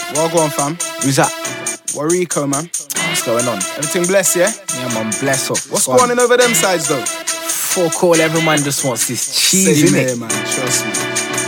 Well, go on, fam. Who's that? Warrico, man. What's going on? Everything blessed, yeah? Yeah, man, bless up. What's going on over them sides, though? For call, every man just wants this cheese, Same innit? here, man. Trust me.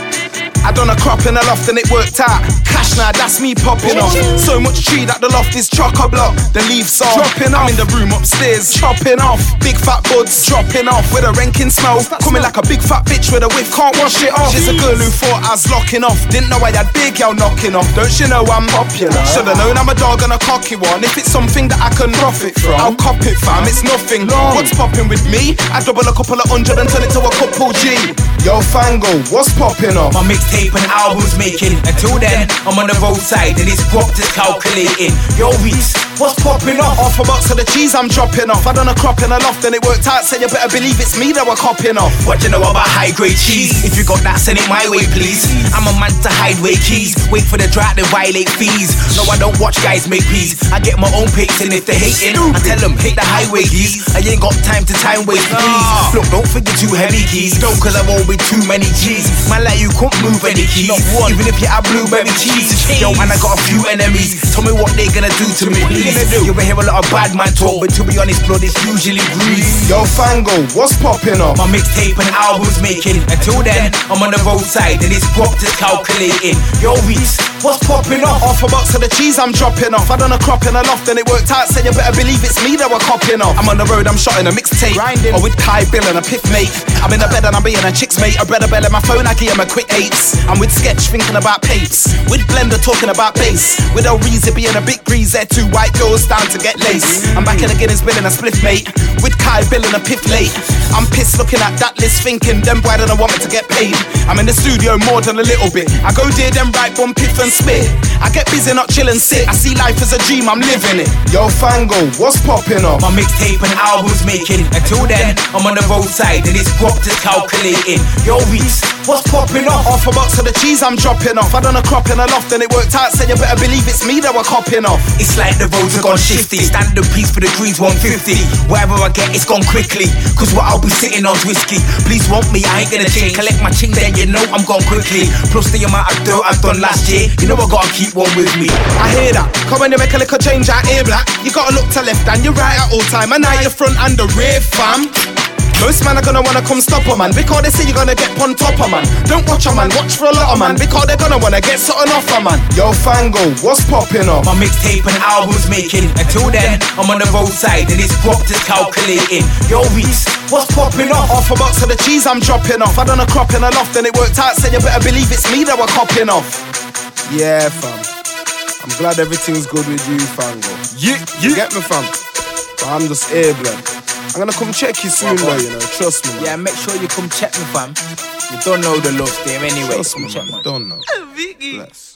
I done a crop in the loft and it worked out. Cash now, that's me popping off. So much tree that the loft is chock-a-block. The leaves are dropping off. I'm in the room upstairs, chopping off. Big fat buds dropping off with a ranking smell. Coming like a big fat bitch with a whiff, can't wash it off. She's a girl who thought I was locking off. Didn't know I had big girl knocking off. Don't you know I'm popular? Should've known I'm a dog and a cocky one. If it's something that I can profit from, I'll cop it, fam. It's nothing long. What's popping with me? I double a couple of hundred and turn it to a couple G. Yo, Fango, what's popping off? My mixtape and albums making. Until then, I'm on the roadside and it's crop just calculating. Yo, Reese, what's popping off? Off a box of the cheese I'm dropping off. I done a crop in a loft and it worked out. So you better believe it's me that we're copping off. What you know about high grade cheese? If you got that, send it my way, please. I'm a man to hide way keys. Wait for the drought to violate fees. No, I don't watch guys make peace. I get my own pics and if they're hating, I tell them hit the highway keys. I ain't got time to time waste, please. Look, don't forget too heavy keys. Don't, cause I roll with too many G's. Man, like you can't move any keys. Even if you have blueberry cheese. Yo, and I got a few enemies. Tell me what they gonna do to me, please. You'll hear a lot of bad man talk, but to be honest, blood is usually grease. Yo, Fango, what's popping off? My mixtape and albums making. Until then, I'm on the roadside and it's crop just calculating. Yo, Reese, what's popping off? Off a box of the cheese I'm dropping off. I done a crop in a loft and it worked out. So you better believe it's me that we're copping off. I'm on the road, I'm shotting a mixtape, grinding, or with Kai, Bill and a piff mate. I'm in the bed and I'm being a chick's mate. I read a bell in my phone, I give him a quick 8s. I'm with Sketch thinking about papes, with Blender talking about bass, with El Reezy being a big breeze. There two white girls down to get lace. I'm back in the Guinness Bill and a spliff mate, with Kai, Bill and a piff late. I'm pissed looking at that list thinking them boy don't want me to get paid. I'm in the studio more than a little bit. I go there them right bum piff and spit. I get busy not chill and sit. I see life as a dream, I'm living it. Yo, Fango, what's popping off? My mixtape and albums making. Until then, I'm on the roadside and it's crop just calculating. Yo, Reese, what's popping off? Off a box of the cheese I'm dropping off. I done a crop in a loft and it worked out. So you better believe it's me that we're copping off. It's like the roads have gone shifty. Standard piece for the greens 150. Whatever I get, it's gone quickly. Cause what I'll be sitting on's risky. Please want me, I ain't gonna change. Collect my ching, then you know I'm gone quickly. Plus the amount of dirt I've done last year, you know I gotta keep one with me. I hear that. Come when you make a little change out here, black. You gotta look to left and you're right at all time. And now you're front and the rear, fam. Most man are gonna wanna come stop a man, because they say you're gonna get on top of man. Don't watch a man, watch for a lot of man, because they're gonna wanna get something off a man. Yo, Fango, what's popping off? My mixtape and albums making. Until then, I'm on the roadside and it's crop just calculating. Yo, Reese, what's popping off? Off a box of the cheese I'm dropping off. I done a crop in a loft and it worked out. So you better believe it's me that we're copping off. Yeah, fam. I'm glad everything's good with you, Fango. You get me, fam? But I'm just airborne. I'm gonna come check you soon, though, you know. Trust me, man. Yeah, make sure you come check me, fam. You don't know the love's there anyway. Trust me, man. Don't know. Bless.